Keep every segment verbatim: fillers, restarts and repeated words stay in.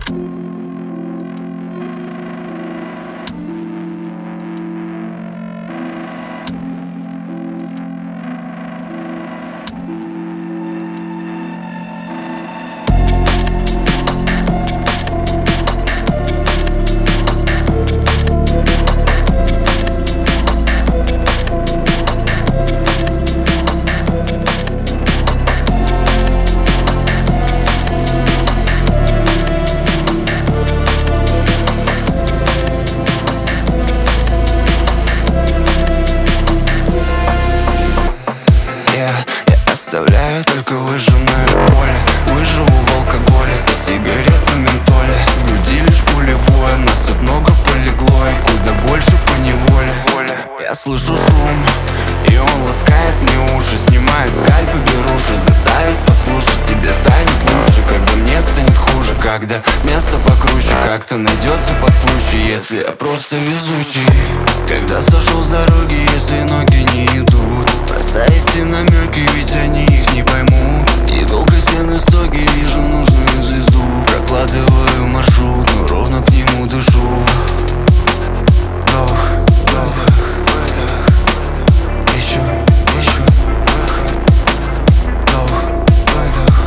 Оставляю только выжженное поле. Выживу в алкоголе и сигаретном ментоле. В груди лишь пулевое, нас тут много полегло, и куда больше поневоле. Я слышу шум, и он ласкает мне уши. Снимает скальп и беруши, заставит послушать. Тебе станет лучше, когда мне станет хуже. Когда место покруче, как-то найдется под случай. Если я просто везучий. Когда сошел с дороги, если ноги не идут, бросайте намеки, ведь они их не поймут. Иголкой стены стоги, вижу нужную звезду. Прокладываю маршрут, но ровно к нему дышу. Вдох, выдох, еще выход, выход. Вдох, выдох,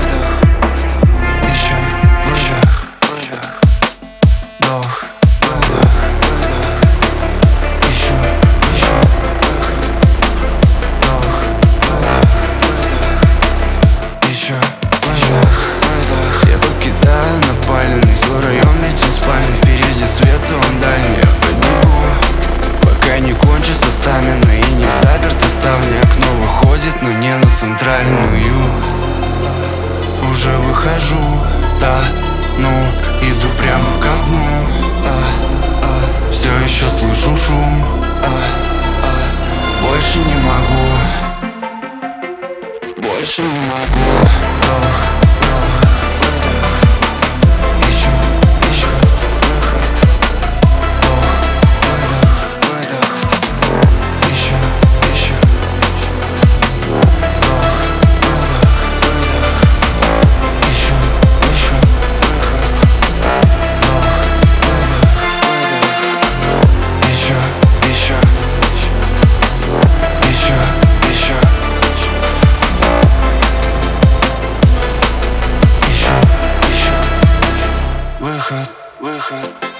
еще выдох, вдох, выдох, еще выход, вдох, выдох, еще выдох. Я покидаю напаленный свой район, ведь он спальный. Впереди свет, он дальний. Я побегу, пока не кончится стамина и не заперты ставни. Окно выходит, но не на центральную. Уже выхожу, да, ну, иду прямо ко дну. а, а, Все еще слышу шум, а, а, больше не могу, больше не могу. Вдох, выход, выход.